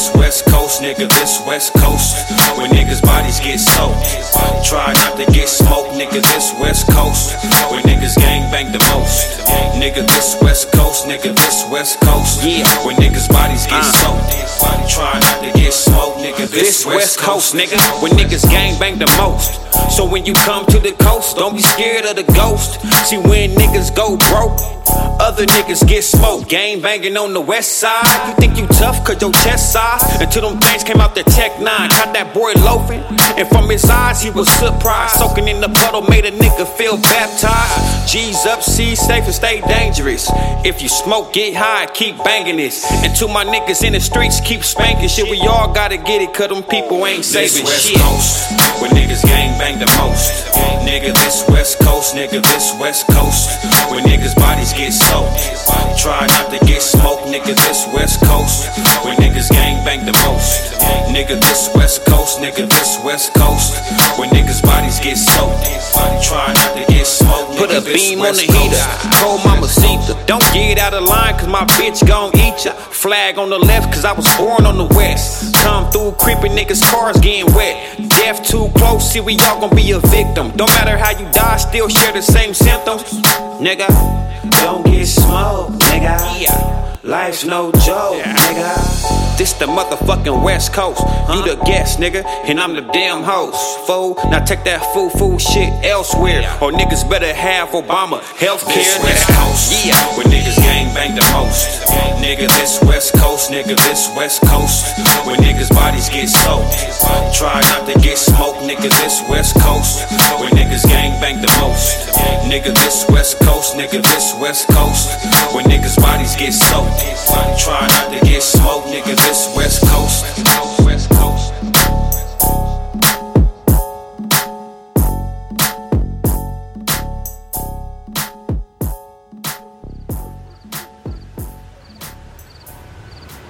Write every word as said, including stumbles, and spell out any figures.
this West Coast, nigga, this West Coast. When niggas' bodies get soaked, try not to get smoked, nigga, this West Coast. When niggas gang bang the most, nigga, this West Coast, nigga, this West Coast. Yeah. When niggas' bodies get uh. soaked, try not to get smoked, nigga, this, this West Coast, nigga. When niggas gang bang the most. So when you come to the coast, don't be scared of the ghost. See, when niggas go broke, other niggas get smoked. Gang banging on the west side. You think you tough cause your chest size? Until them things came out the Tech nine. Caught that boy loafing, and from his eyes he was surprised. Soaking in the puddle made a nigga feel baptized. G's up, C's safe and stay dangerous. If you smoke, get high, keep banging this. And to my niggas in the streets, keep spanking shit. We all gotta get it cause them people ain't saving this shit. West Coast, when niggas gang bang the most. Nigga, this West Coast, nigga, this West Coast. When niggas' bodies get soaked, try not to get smoked, nigga, this West Coast. When niggas gang bang the most. Nigga, this West Coast, nigga, this West Coast. When niggas' bodies get soaked, try not to get smoked, nigga, put a beam on the heater, told mama Zeta, don't get out of line cause my bitch gon' eat ya. Flag on the left cause I was born on the west. Come through creeping niggas cars getting wet. Death too close, see we all gon' be a victim. Don't matter how you die, still share the same symptoms. Nigga, don't get smoked, nigga. Yeah. Life's no joke, yeah. Nigga. This the motherfucking West Coast. Huh? You the guest, nigga, and I'm the damn host. Fool, now take that fool fool shit elsewhere, yeah. Or niggas better have Obama healthcare. This West Coast, yeah. When niggas gang bang the most. Nigga, this West Coast, nigga, this West Coast. When niggas' bodies get soaked, try not to get smoked, nigga, this West Coast. When niggas gang bang the most. Nigga, this West Coast, nigga, this West Coast. When niggas' bodies get soaked, try not to get smoked, nigga, this